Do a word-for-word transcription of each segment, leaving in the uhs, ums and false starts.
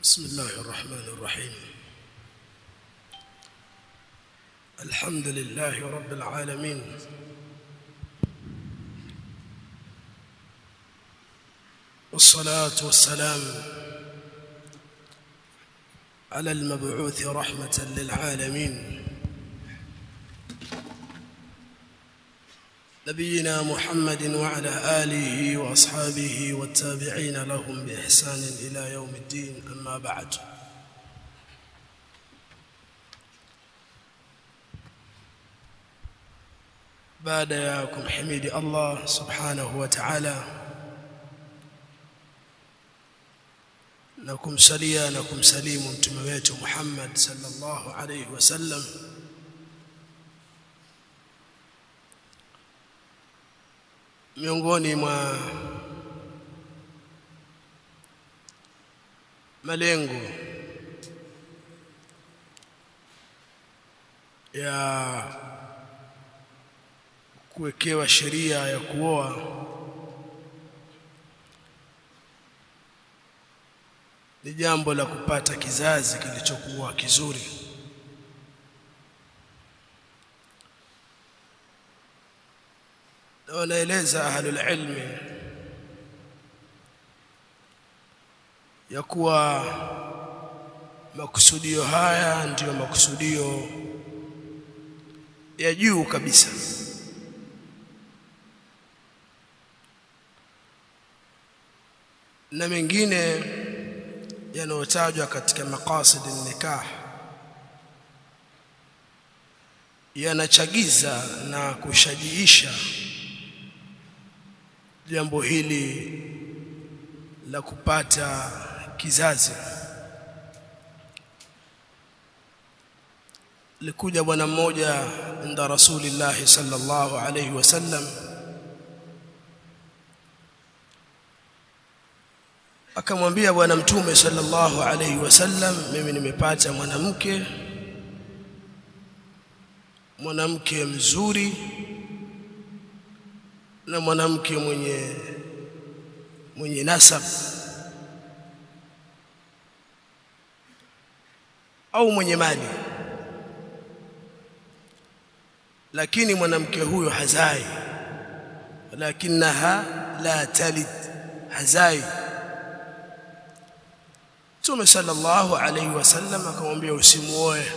بسم الله الرحمن الرحيم. الحمد لله رب العالمين، والصلاة والسلام على المبعوث رحمة للعالمين نبينا محمد وعلى آله وأصحابه والتابعين لهم بإحسان إلى يوم الدين. أما بعد، بعد ياكم حميد الله سبحانه وتعالى نكم سليا نكم سليم متمويت محمد صلى الله عليه وسلم. miongoni mwa malengo ya kuwekewa sheria ya kuoa ni jambo la kupata kizazi kilichokuwa kizuri. Wanaeleza ahlul ilmi ya kuwa makusudio haya ndiyo makusudio ya juu kabisa, na mengine yanayotajwa katika maqasid an-nikah yanachagiza na kushajiisha jambo hili la kupata kizazi. Likuja bwana mmoja inda Rasulillah sallallahu alayhi wasallam, akamwambia bwana mtume sallallahu alayhi wasallam, mimi nimepata mwanamke mwanamke mzuri na mwanamke mwenye mwenye nasab au mwenye mali, lakini mwanamke huyo hazai, lakinaha la talid, hazai. Mtume sallallahu alayhi wasallam akamwambia usimuoe.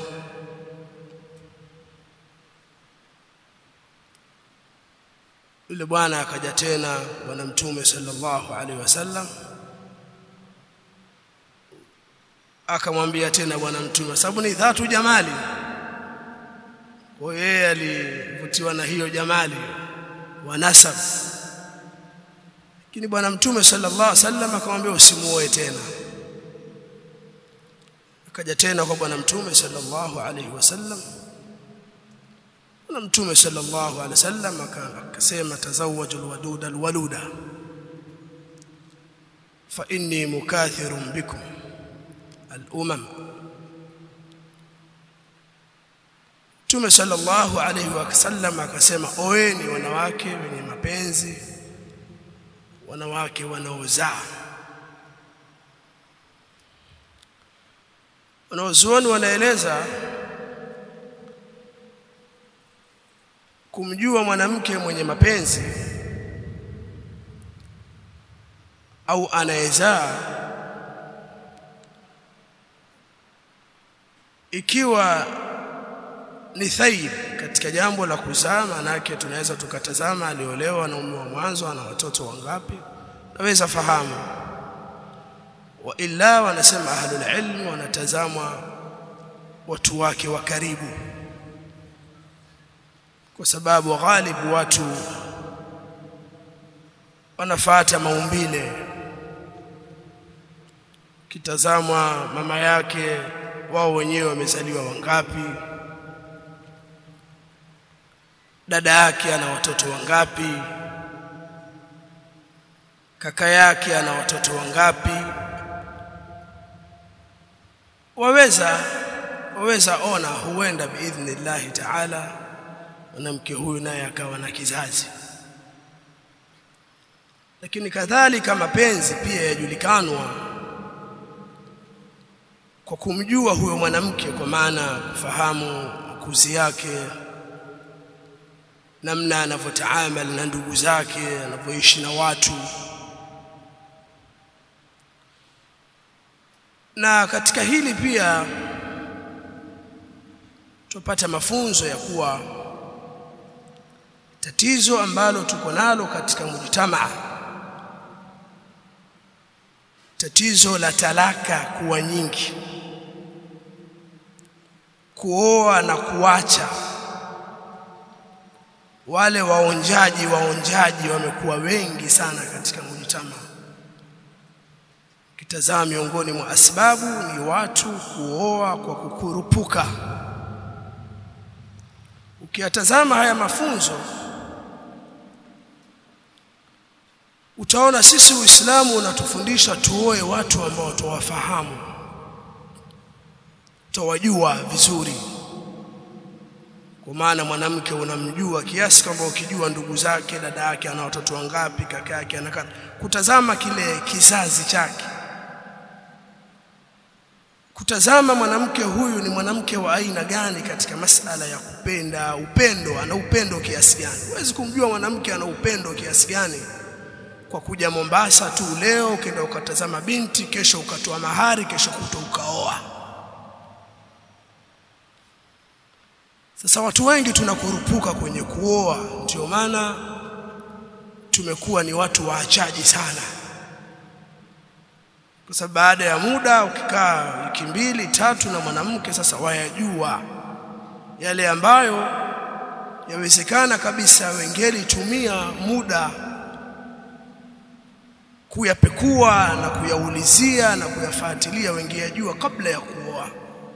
Yule bwana akaja tena bwana mtume sallallahu alaihi wasallam akamwambia tena bwana mtume, sababu ni dhatu jamali, kwa yeye alivutiwa na hiyo jamali wa nasab, lakini bwana mtume sallallahu alaihi wasallam akamwambia usimuoe tena. Akaja tena kwa bwana mtume sallallahu alaihi wasallam, na mtume sallallahu alaihi wasallam akasema tazawwajul waduda alwaluda fa inni mukathirun bikum al-umam. Mtume sallallahu alaihi wasallam akasema oeni wanawake wenye mapenzi, wanawake wanaozaa. Wanaozuoni wanaeleza kumjua mwanamke mwenye mapenzi au anayezaa, ikiwa ni thayyib katika jambo la kuzaa, maana yake tunaweza tukatazama aliolewa na mume wa mwanzo ana watoto wangapi, naweza fahamu. Wa illa, wanasema ahlul ilm wanatazama watu wake wa karibu, kwa sababu ghalibu watu wanafuata maumbile. Kitazamwa mama yake, wao wenyewe wamezaliwa wangapi, dada yake ana watoto wangapi, kaka yake ana watoto wangapi, waweza waweza ona huenda biidhnillah ta'ala mwanamke huyu naye akawa na kizazi. Lakini kadhalika mapenzi pia yajulikanwa kwa kumjua huyo mwanamke, kwa maana kufahamu kuzi yake, namna anavyotaamali na ndugu zake, anavyoishi na watu. Na katika hili pia tupata mafunzo ya kuwa tatizo ambalo tuko nalo katika mujtamaa, tatizo la talaka kuwa nyingi, kuoa na kuacha. Wale waonjaji waonjaji wamekuwa wengi sana katika mujtamaa. Kitazama miongoni mwa asbabu ni watu kuoa kwa kukurupuka. Ukiyatazama haya mafunzo utaona sisi Uislamu unatufundisha tuoe watu ambao tuwafahamu, tuwajua vizuri. Kwa maana mwanamke unamjua kiasi kwamba ukijua ndugu zake, dada yake ana watoto wangapi, kaka yake ana, kutazama kile kizazi chake, kutazama mwanamke huyu ni mwanamke wa aina gani katika masala ya kupenda, upendo, ana upendo kiasi gani. Huwezi kumjua mwanamke ana upendo kiasi gani kwa kuja Mombasa tu leo ukaenda ukatazama binti, kesho ukatoa mahari, kesho kuto ukaoa. Sasa watu wengi tunakurupuka kwenye kuoa, ndio maana tumekuwa ni watu waachaji sana. Kwa sababu baada ya muda ukikaa wiki mbili tatu na mwanamke, sasa wayajua yale ambayo yawezekana kabisa wengeli tumia muda kuyapekua na kuyaulizia na kuyafuatilia, wengi yajua kabla ya kuoa.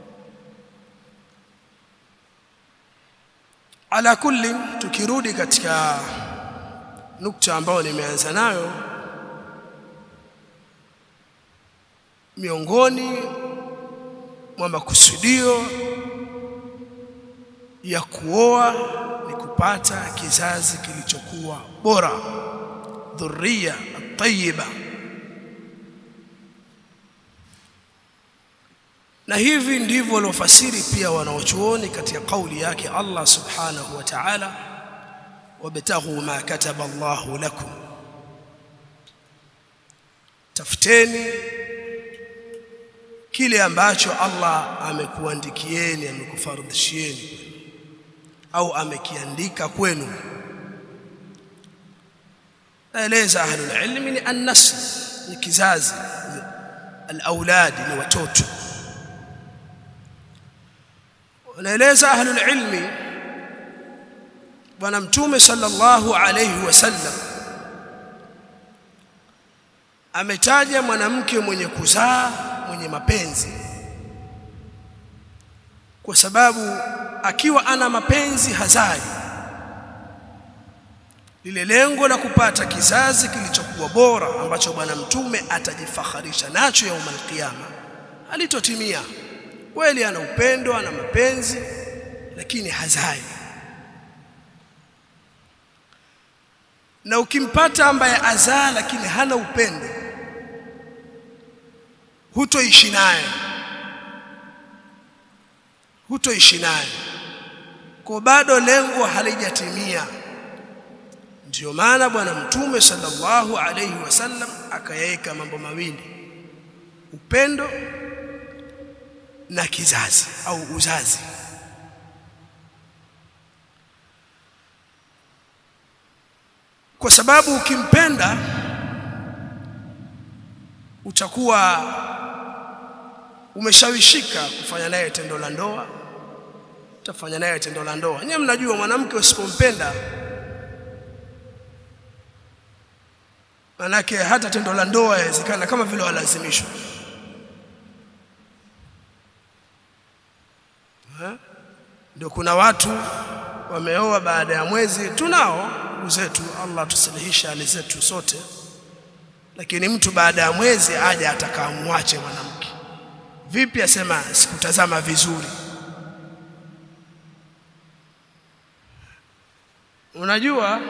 Ala kulli, tukirudi katika nukta ambayo nimeanza nayo, miongoni mwa makusudio ya kuoa ni kupata kizazi kilichokuwa bora, dhurriya at-tayyiba. Na hivi ndivyo walofasiri pia wanaochuoni katika kauli yake Allah subhanahu wa ta'ala, wabtaghu ma kataba Allahu lakum, tafuteni kile ambacho Allah amekuandikieni, amekufardhishieni au amekiandika kwenu. Naeleza ahlul ilmi ni an-nasl, ni kizazi, al-auladi ni watoto. Naeleza ahlul ilmi bwana Mtume sallallahu alayhi wasallam ametaja mwanamke mwenye kuzaa, mwenye mapenzi, kwa sababu akiwa ana mapenzi hazai. Lile lengo la kupata kizazi kilichokuwa bora ambacho bwana Mtume atajifakharisha nacho yaumul qiyama alitotimia. Kweli ana upendo, ana mapenzi, lakini hazai. Na ukimpata ambaye azaa lakini hana upendo, hutoishi naye, hutoishi naye, kwa bado lengo halijatimia. Ndio maana bwana Mtume sallallahu alayhi wasallam akayaweka mambo mawili, upendo na kizazi au uzazi. Kwa sababu ukimpenda utakuwa umeshawishika kufanya naye tendo la ndoa, utafanya naye tendo la ndoa. Nyinyi mnajua mwanamke usipompenda, manake hata tendo la ndoa yawezekana kama vile walazimishwa. Ndio kuna watu wameoa baada ya mwezi, tunao zetu, Allah tusalihisha hali zetu sote, lakini mtu baada ya mwezi aje atakamwache mwanamke. Vipi? Asema sikutazama vizuri. Unajua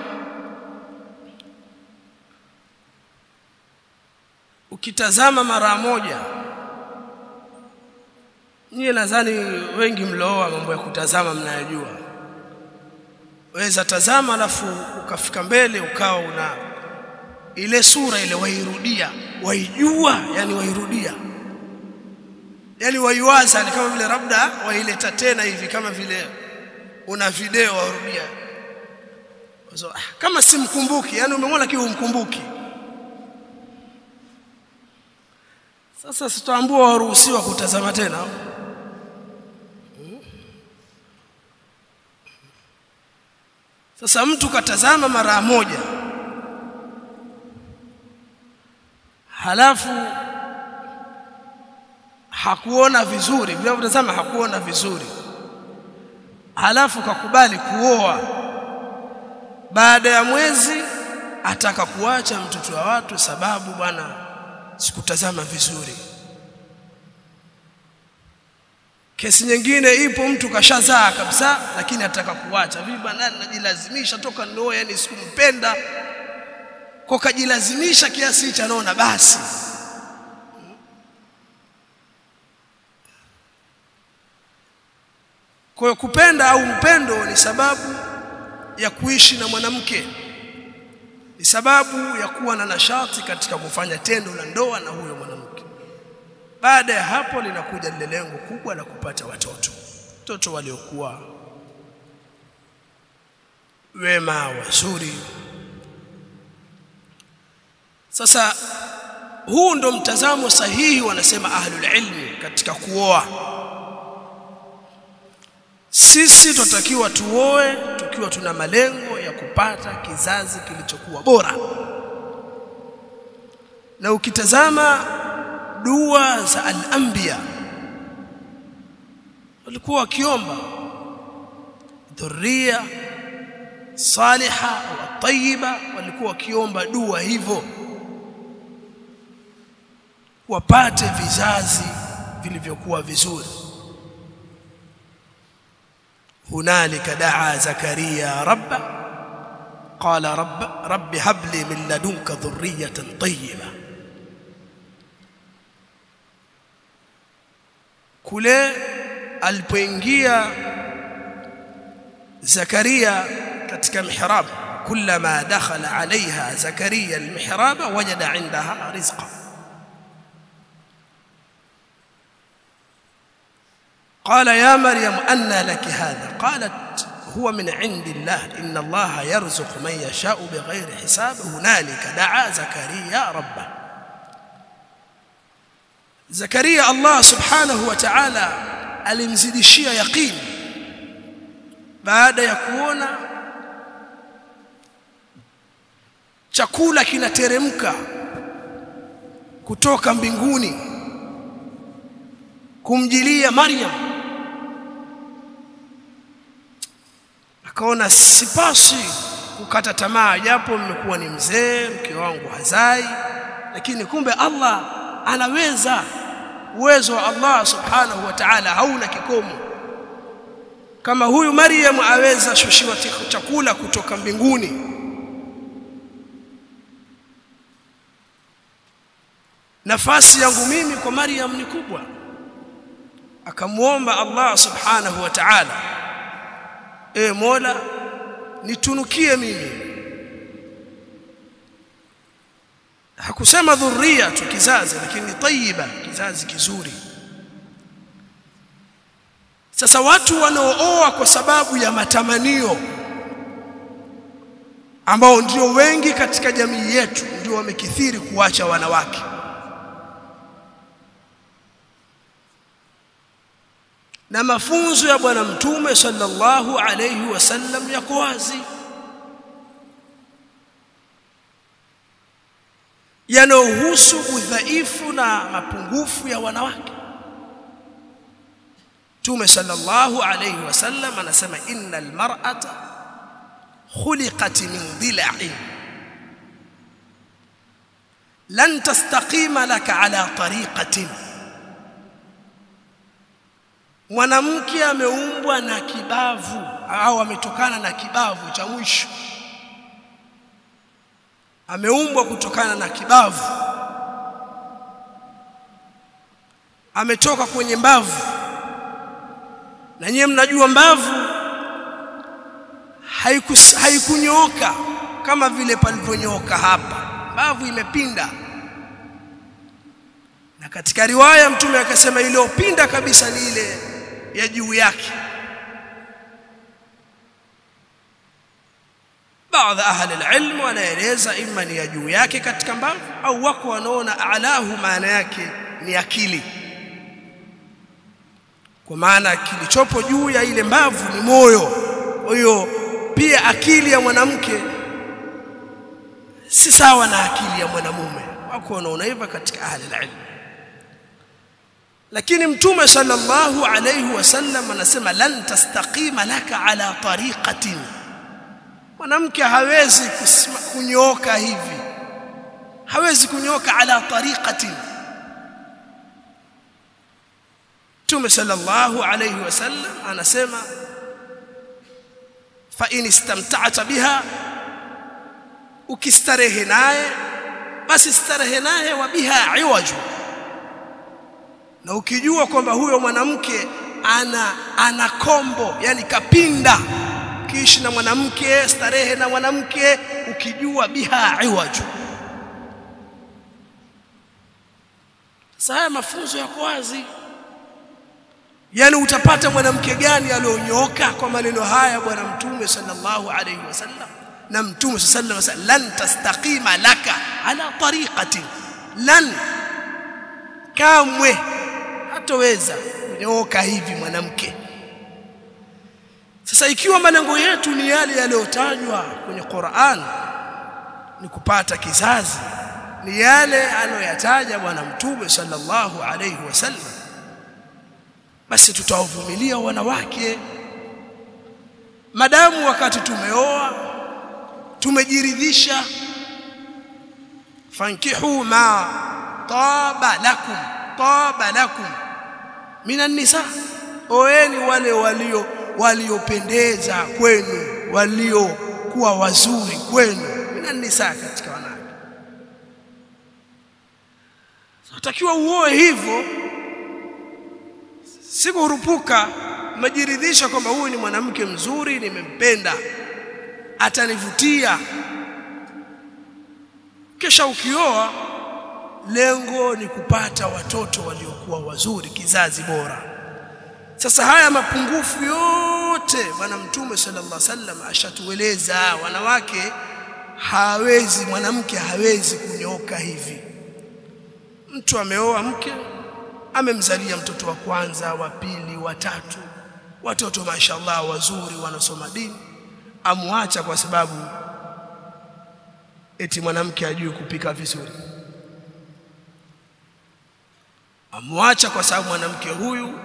ukitazama mara moja Nyie nadhani wengi mlooa mambo ya kutazama mnayajua. Waweza tazama alafu ukafika mbele ukawa una ile sura ile wairudia, waijua, yani wairudia. Yani waiwaza ni kama vile labda waileta tena hivi kama vile una video warudia. So, kama simkumbuki, yani umemwona kiu umkumbuki. Sasa sitaambua waruhusiwa kutazama tena. Sasa mtu katazama mara moja, halafu hakuona vizuri, vile kutazama hakuona vizuri, halafu kakubali kuoa, baada ya mwezi ataka kuacha mtoto wa watu sababu bwana sikutazama vizuri. Kesi nyingine ipo, mtu kashazaa kabisa lakini ataka kuacha. Vipi bwana, najilazimisha toka ndoa, yani sikumpenda, kwa kajilazimisha kiasi cha naona basi. Kwa kupenda au mpendo ni sababu ya kuishi na mwanamke, ni sababu ya kuwa na nashati katika kufanya tendo la ndoa na huyo mwanamke. Baada ya hapo linakuja lile lengo kubwa la kupata watoto, watoto waliokuwa wema, wazuri. Sasa huu ndo mtazamo sahihi wanasema ahlul ilmi katika kuoa. Sisi tutakiwa tuoe tukiwa tuna malengo ya kupata kizazi kilichokuwa bora. Na ukitazama dua za al-anbiya walikuwa wakiomba dhurriya saliha au tayyiba, walikuwa wakiomba dua hivyo wapate vizazi vilivyokuwa vizuri. hunalika daa Zakaria rabba qala rabb rabbi hab li min ladunka dhurriyatan tayyiba. Kule alipoingia Zakaria katika mihrab, kullama dakhala alaiha Zakaria almihraba wajada indaha rizqa. قال يا مريم أن لك هذا؟ قالت هو من عند الله إن الله يرزق من يشاء بغير حساب. هنالك دعا زكريا ربه. زكريا الله سبحانه وتعالى alimzidishia yaqini baada ya kuona chakula kinateremka kutoka mbinguni kumjilia Maryam. Akaona sipasi kukata tamaa, japo mmekuwa ni mzee, mke wangu hazai, lakini kumbe Allah anaweza. Uwezo wa Allah subhanahu wa ta'ala hauna kikomo. Kama huyu Maryam aweza shushiwa chakula kutoka mbinguni, nafasi yangu mimi kwa Maryam ni kubwa. Akamuomba Allah subhanahu wa ta'ala, e Mola nitunukie mimi. Hakusema dhurriya tu kizazi, lakini tayyiba, kizazi kizuri. Sasa watu wanaooa kwa sababu ya matamanio, ambao ndio wengi katika jamii yetu, ndio wamekithiri kuacha wanawake. Na mafunzo ya bwana mtume sallallahu alayhi wasallam yako wazi, yanayohusu udhaifu na mapungufu ya wanawake. Mtume sallallahu alayhi wasallam anasema innal mar'ata khuliqat min dhila'in lan tastaqima laka ala tariqatin. Mwanamke ameumbwa na kibavu au ametokana na kibavu cha mwisho, ameumbwa kutokana na kibavu, ametoka kwenye mbavu. na nyinyi mnajua mbavu haikunyoka kama vile palivyonyoka hapa, mbavu imepinda. Na katika riwaya mtume akasema ile upinda kabisa ni ile ya juu yake. Baadhi ahli alilm wanaeleza imma ni ya juu yake katika mbavu, au wako wanaona a'lahu maana yake ni akili, kwa maana kilichopo juu ya ile mbavu ni moyo. Kwa hiyo pia akili ya mwanamke si sawa na akili ya mwanamume, wako wanaona hivyo katika ahli alilm. Lakini mtume sallallahu alayhi wasallam anasema lan tastaqima laka ala tariqatin, mwanamke hawezi kunyoka hivi, hawezi kunyoka ala tariqatin. mtume sallallahu alayhi wasallam anasema fa in istamta'ta biha, ukistarehe naye basi starehe naye, wa biha iwaju, na ukijua kwamba huyo mwanamke ana ana kombo, yani kapinda, kiishi na mwanamke, starehe na mwanamke, ukijua biha iwaju. Sasa mafunzo yako wazi, yani utapata mwanamke gani aliyonyoka kwa maneno haya bwana mtume sallallahu alayhi wasallam. Na mtume sallallahu alayhi wasallam lan tastaqima laka ala tariqati, lan, kamwe hataweza kunyoka hivi mwanamke. Sasa ikiwa malengo yetu ni yale yaliyotajwa kwenye Qur'an, ni kupata kizazi, ni yale aliyoyataja bwana mtume sallallahu alayhi wasallam, basi tutawavumilia wanawake madamu wakati tumeoa tumejiridhisha. fankihu ma taba lakum taba lakum minan nisa, oeni wale walio waliopendeza kwenu, walio kuwa wazuri kwenu, minan nisa, katika wanawake. Unatakiwa uoe hivyo, sikurupuka majiridhisha kwamba huyu ni mwanamke mzuri, nimempenda, atanivutia. Kisha ukioa, lengo ni kupata watoto waliokuwa wazuri, kizazi bora. Sasa haya mapungufu yote bwana mtume sallallahu alaihi wasallam ashatueleza. Wanawake hawezi, mwanamke hawezi kunyoka hivi. Mtu ameoa mke, amemzalia mtoto wa kwanza, wa pili, wa tatu, watoto mashallah wazuri wanasoma dini, amwacha kwa sababu eti mwanamke hajui kupika vizuri. Amwacha kwa sababu mwanamke huyu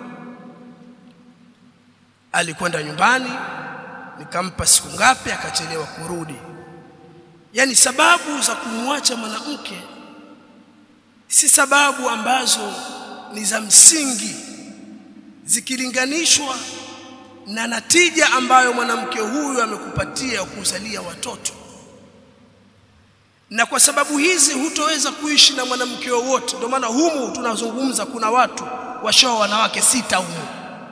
alikwenda nyumbani, nikampa siku ngapi akachelewa kurudi. Yani sababu za kumwacha mwanamke si sababu ambazo ni za msingi zikilinganishwa na natija ambayo mwanamke huyu amekupatia kuzalia watoto. Na kwa sababu hizi hutoweza kuishi na mwanamke wowote. Ndio maana humu tunazungumza kuna watu washoa wanawake sita humu.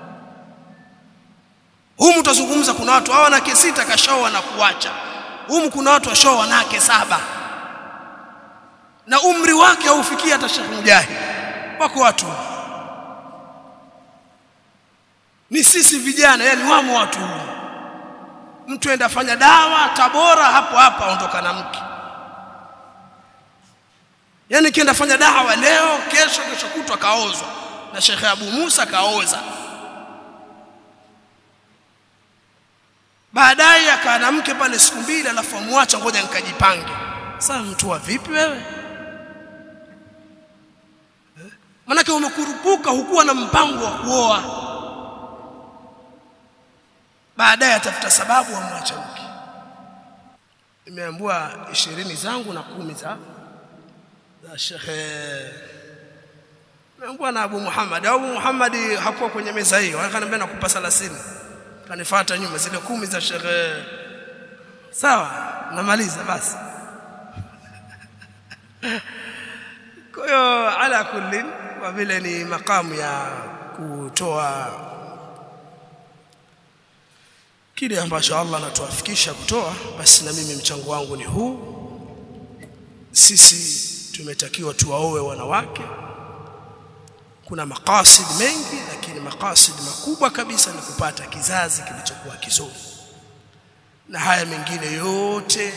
Humu tutazungumza kuna watu hawa wanawake sita kashoa na kuacha. Humu kuna watu washoa wanawake saba. Na umri wake haufikia hata Sheikh Mujahid. Wako watu. Ni sisi vijana, yani wamo watu humu. Mtu enda fanya dawa Tabora, hapo hapa ondoka na mke. Yani kienda fanya dawa leo, kesho kesho kutwa kaozwa na Sheikh Abu Musa kaoza. Baadaye akaana mke pale siku mbili, alafu amwacha, ngoja nikajipange. Sasa mtu wa vipi wewe? Eh? Maana umekurupuka, hukuwa na mpango wa kuoa. Baadaye atafuta sababu amwacha mke. Nimeambiwa ishirini zangu na kumi za za Sheikh Nimeambiwa na Abu Muhammad. Abu Muhammad hakuwa kwenye meza hiyo, akaniambia nakupa thelathini. Kanifuata nyuma zile kumi za Sheikh. Sawa, namaliza basi. Kwa hiyo ala kulli, kwa vile ni makamu ya kutoa kile ambacho Allah anatuafikisha kutoa, basi na mimi mchango wangu ni huu. Sisi tumetakiwa tuwaoe wanawake. Kuna makasid mengi, lakini makasid makubwa kabisa ni kupata kizazi kilichokuwa kizuri, na haya mengine yote,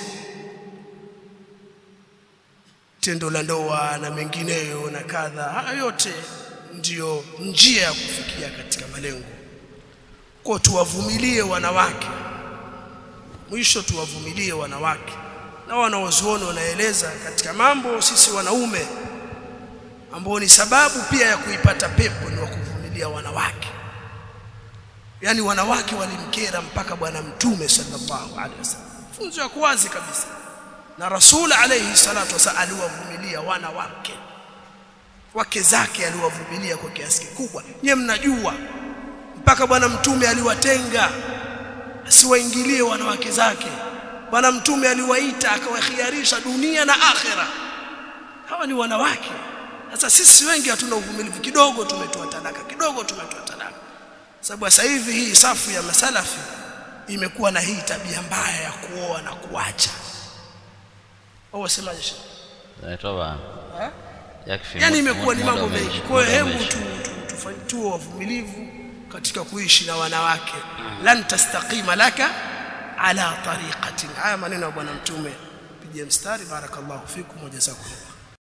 tendo la ndoa na mengineyo na kadha, haya yote ndiyo njia ya kufikia katika malengo. Kwa tuwavumilie wanawake, mwisho tuwavumilie wanawake. Na wanaozuoni wanaeleza katika mambo sisi wanaume ambao ni sababu pia ya kuipata pepo ni kuvumilia wanawake. Yani wanawake walimkera mpaka bwana Mtume sallallahu alaihi wasallam, funzo ya wazi kabisa. Na Rasul alayhi salatu wasallam aliwavumilia wanawake, wake zake aliwavumilia kwa kiasi kikubwa. Nyie mnajua mpaka bwana Mtume aliwatenga asiwaingilie wanawake zake. Bwana Mtume aliwaita akawakhiarisha dunia na akhera. Hawa ni wanawake. Sasa sisi wengi hatuna uvumilivu, kidogo tumetoa talaka, kidogo tumetoa talaka. Sababu sasa hivi hii safu ya masalafi imekuwa na hii tabia mbaya ya kuoa na kuacha. Wao wasemaje shehe? Naitoa. Eh? Yakfi. Yaani imekuwa ni mambo mengi. Kwa hiyo hebu tu tufanye tu wavumilivu katika kuishi na wanawake. Lan tastaqima laka ala tariqatin. Haya maneno ya bwana Mtume. Pigia mstari. Barakallahu fikum wa jazakumullah.